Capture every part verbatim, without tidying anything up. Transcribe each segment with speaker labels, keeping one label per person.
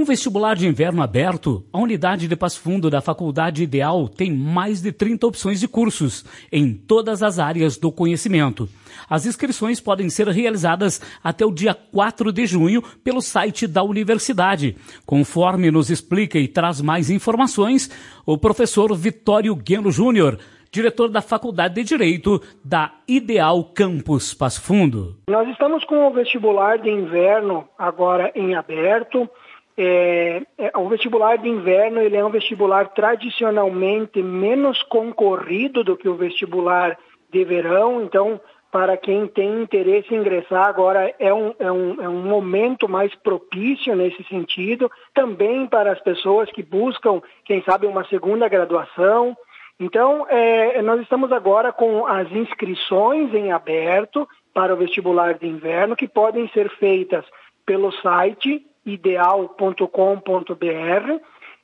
Speaker 1: Com o vestibular de inverno aberto, a unidade de Passo Fundo da Faculdade Ideal tem mais de trinta opções de cursos em todas as áreas do conhecimento. As inscrições podem ser realizadas até o dia quatro de junho pelo site da universidade. Conforme nos explica e traz mais informações, o professor Vitório Gueno Júnior, diretor da Faculdade de Direito da Ideal Campus Passo Fundo.
Speaker 2: Nós estamos com o vestibular de inverno agora em aberto. É, é, o vestibular de inverno ele é um vestibular tradicionalmente menos concorrido do que o vestibular de verão, então para quem tem interesse em ingressar agora é um, é um, é um momento mais propício nesse sentido, também para as pessoas que buscam, quem sabe, uma segunda graduação. Então, é, nós estamos agora com as inscrições em aberto para o vestibular de inverno, que podem ser feitas pelo site ideal ponto com ponto b r.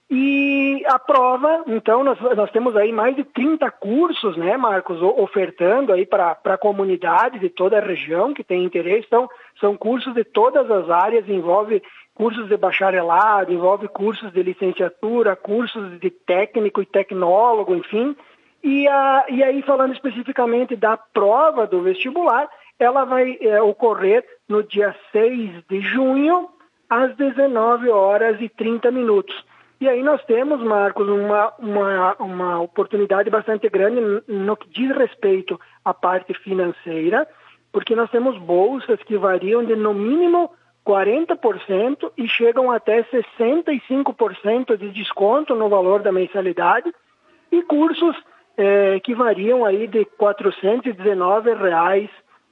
Speaker 2: E a prova, então, nós, nós temos aí mais de trinta cursos, né, Marcos, ofertando aí para a comunidade de toda a região que tem interesse. Então, são cursos de todas as áreas, envolve cursos de bacharelado, envolve cursos de licenciatura, cursos de técnico e tecnólogo, enfim. E, a, e aí, falando especificamente da prova do vestibular, ela vai é, ocorrer no dia seis de junho, às dezenove horas e trinta minutos. E aí nós temos, Marcos, uma, uma, uma oportunidade bastante grande no que diz respeito à parte financeira, porque nós temos bolsas que variam de no mínimo quarenta por cento e chegam até sessenta e cinco por cento de desconto no valor da mensalidade, e cursos eh, que variam aí de quatrocentos e dezenove reais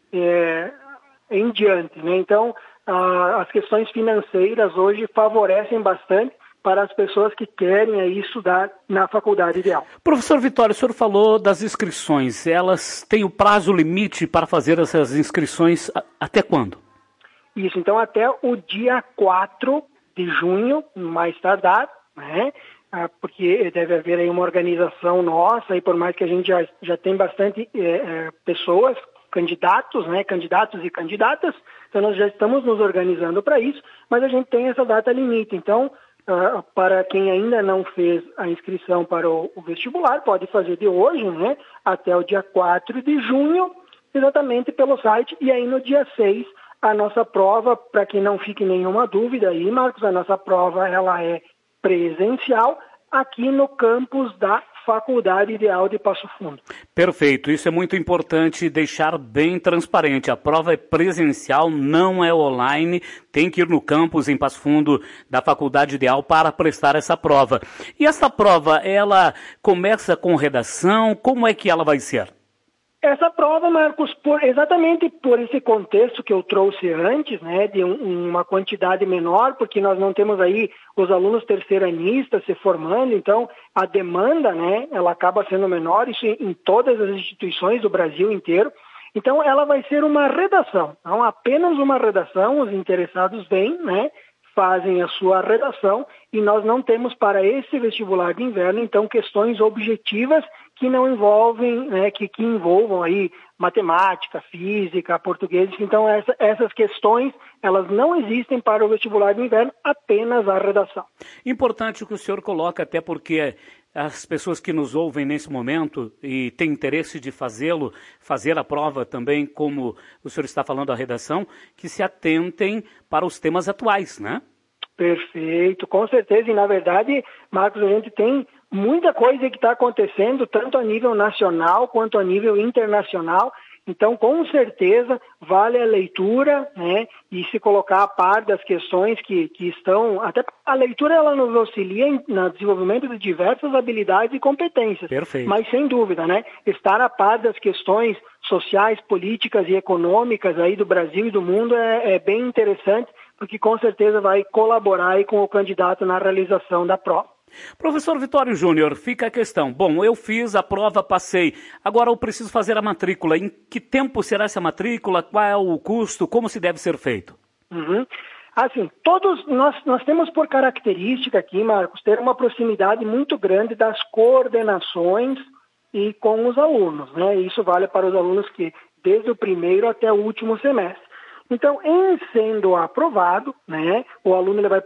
Speaker 2: eh, em diante, né? Então, ah, as questões financeiras hoje favorecem bastante para as pessoas que querem aí estudar na Faculdade Ideal.
Speaker 1: Professor Vitório, o senhor falou das inscrições. Elas têm o prazo limite para fazer essas inscrições até quando?
Speaker 2: Isso, então até o dia quatro de junho, mais tardar, né? Ah, porque deve haver aí uma organização nossa, e por mais que a gente já, já tem bastante é, é, pessoas, candidatos, né? Candidatos e candidatas, então nós já estamos nos organizando para isso, mas a gente tem essa data limite. Então, Uh, para quem ainda não fez a inscrição para o, o vestibular, pode fazer de hoje, né, até o dia quatro de junho, exatamente pelo site. E aí no dia seis, a nossa prova, para que não fique nenhuma dúvida aí, Marcos, a nossa prova ela é presencial aqui no campus da Faculdade Ideal de Passo Fundo.
Speaker 1: Perfeito, isso é muito importante deixar bem transparente. A prova é presencial, não é online, tem que ir no campus em Passo Fundo da Faculdade Ideal para prestar essa prova. E essa prova, ela começa com redação, como é que ela vai ser?
Speaker 2: Essa prova, Marcos, por, exatamente por esse contexto que eu trouxe antes, né, de um, uma quantidade menor, porque nós não temos aí os alunos terceiranistas se formando, então a demanda, né, ela acaba sendo menor, isso em, em todas as instituições do Brasil inteiro. Então ela vai ser uma redação, não apenas uma redação, os interessados vêm, né, fazem a sua redação, e nós não temos para esse vestibular de inverno, então, questões objetivas que não envolvem, né, que, que envolvam aí matemática, física, português. Então, essa, essas questões, elas não existem para o vestibular de inverno, apenas a redação.
Speaker 1: Importante o que o senhor coloca, até porque as pessoas que nos ouvem nesse momento e têm interesse de fazê-lo, fazer a prova também, como o senhor está falando, a redação, que se atentem para os temas atuais, né?
Speaker 2: Perfeito, com certeza. E, na verdade, Marcos, a gente tem muita coisa que está acontecendo, tanto a nível nacional quanto a nível internacional. Então, com certeza, vale a leitura, né, e se colocar a par das questões que, que estão... Até a leitura, ela nos auxilia em, no desenvolvimento de diversas habilidades e competências.
Speaker 1: Perfeito.
Speaker 2: Mas, sem dúvida, né, estar a par das questões sociais, políticas e econômicas aí do Brasil e do mundo é, é bem interessante, porque com certeza vai colaborar aí com o candidato na realização da prova.
Speaker 1: Professor Vitório Júnior, fica a questão. Bom, eu fiz a prova, passei. Agora eu preciso fazer a matrícula. Em que tempo será essa matrícula? Qual é o custo? Como se deve ser feito?
Speaker 2: Uhum. Assim, todos nós, nós temos por característica aqui, Marcos, ter uma proximidade muito grande das coordenações e com os alunos, né? Isso vale para os alunos que desde o primeiro até o último semestre. Então, em sendo aprovado, né, o aluno ele vai poder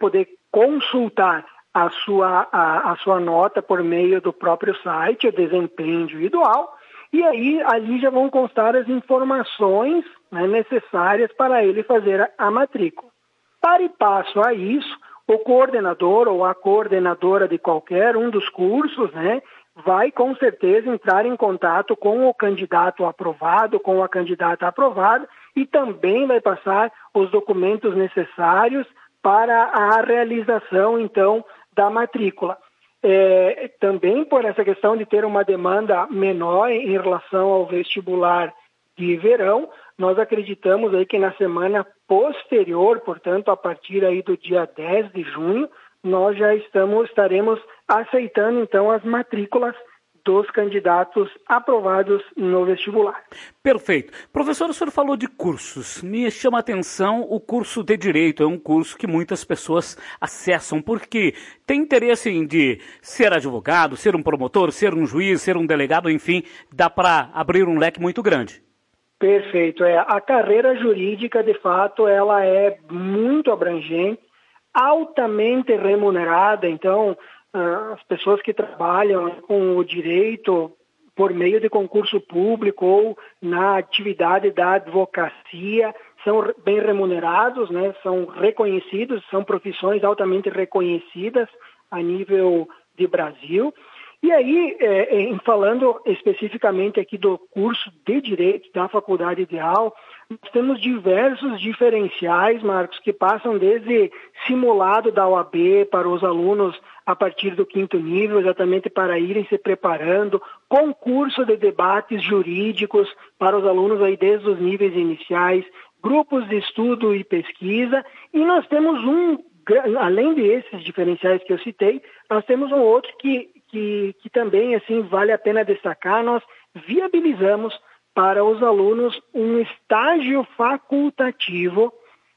Speaker 2: consultar a sua, a, a sua nota por meio do próprio site, o desempenho individual, e aí ali já vão constar as informações, né, necessárias para ele fazer a, a matrícula. Para e passo a isso, o coordenador ou a coordenadora de qualquer um dos cursos, né, vai com certeza entrar em contato com o candidato aprovado, com a candidata aprovada, e também vai passar os documentos necessários para a realização, então, da matrícula. É, também por essa questão de ter uma demanda menor em relação ao vestibular de verão, nós acreditamos aí que na semana posterior, portanto, a partir aí do dia dez de junho, nós já estamos, estaremos aceitando, então, as matrículas dos candidatos aprovados no vestibular.
Speaker 1: Perfeito. Professor, o senhor falou de cursos. Me chama a atenção o curso de Direito. É um curso que muitas pessoas acessam porque tem interesse em de ser advogado, ser um promotor, ser um juiz, ser um delegado, enfim, dá para abrir um leque muito grande.
Speaker 2: Perfeito. É, a carreira jurídica, de fato, ela é muito abrangente, altamente remunerada, então as pessoas que trabalham com o direito por meio de concurso público ou na atividade da advocacia são bem remunerados, né? São reconhecidos, são profissões altamente reconhecidas a nível de Brasil. E aí, é, em falando especificamente aqui do curso de Direito da Faculdade Ideal, nós temos diversos diferenciais, Marcos, que passam desde simulado da O A B para os alunos a partir do quinto nível, exatamente para irem se preparando, concurso de debates jurídicos para os alunos aí desde os níveis iniciais, grupos de estudo e pesquisa, e nós temos um, além desses diferenciais que eu citei, nós temos um outro que Que, que também assim vale a pena destacar. Nós viabilizamos para os alunos um estágio facultativo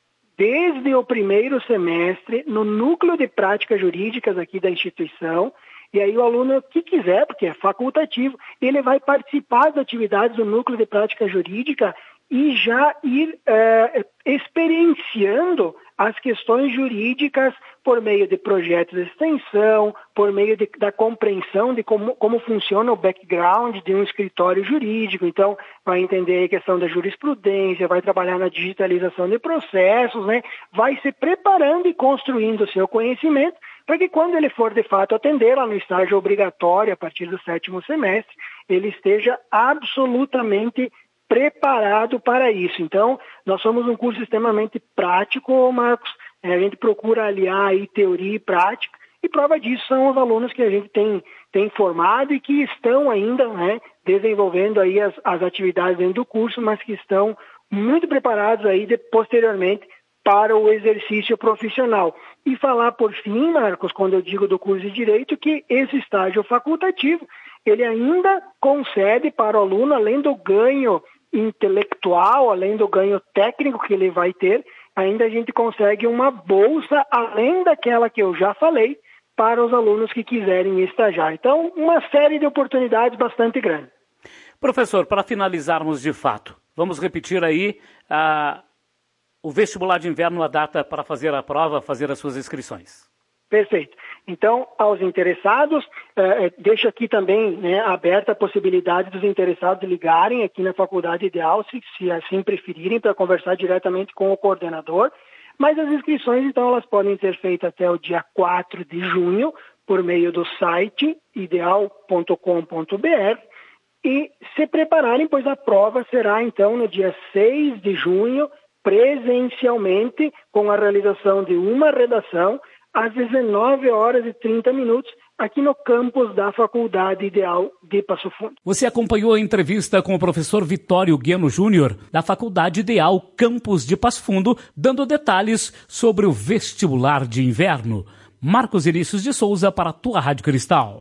Speaker 2: desde o primeiro semestre no núcleo de práticas jurídicas aqui da instituição, e aí o aluno que quiser, porque é facultativo, ele vai participar das atividades do núcleo de prática jurídica e já ir é, experienciando as questões jurídicas por meio de projetos de extensão, por meio de, da compreensão de como, como funciona o background de um escritório jurídico. Então, vai entender a questão da jurisprudência, vai trabalhar na digitalização de processos, né? Vai se preparando e construindo o seu conhecimento para que quando ele for, de fato, atender lá no estágio obrigatório, a partir do sétimo semestre, ele esteja absolutamente preparado para isso. Então, nós somos um curso extremamente prático, Marcos. A gente procura aliar aí teoria e prática, e prova disso são os alunos que a gente tem, tem formado e que estão ainda, né, desenvolvendo aí as, as atividades dentro do curso, mas que estão muito preparados aí de, posteriormente para o exercício profissional. E falar por fim, Marcos, quando eu digo do curso de Direito, que esse estágio facultativo, ele ainda concede para o aluno, além do ganho intelectual, além do ganho técnico que ele vai ter, ainda a gente consegue uma bolsa, além daquela que eu já falei, para os alunos que quiserem estagiar. Então, uma série de oportunidades bastante grande.
Speaker 1: Professor, para finalizarmos de fato, vamos repetir aí uh, o vestibular de inverno, a data para fazer a prova, fazer as suas inscrições.
Speaker 2: Perfeito. Então, aos interessados, eh, deixo aqui também, né, aberta a possibilidade dos interessados ligarem aqui na Faculdade Ideal, se, se assim preferirem, para conversar diretamente com o coordenador. Mas as inscrições, então, elas podem ser feitas até o dia quatro de junho, por meio do site ideal ponto com ponto b r, e se prepararem, pois a prova será, então, no dia seis de junho, presencialmente, com a realização de uma redação, às dezenove horas e trinta minutos, aqui no campus da Faculdade Ideal de Passo Fundo.
Speaker 1: Você acompanhou a entrevista com o professor Vitório Gueno Júnior, da Faculdade Ideal Campus de Passo Fundo, dando detalhes sobre o vestibular de inverno. Marcos Vinícius de Souza para a tua Rádio Cristal.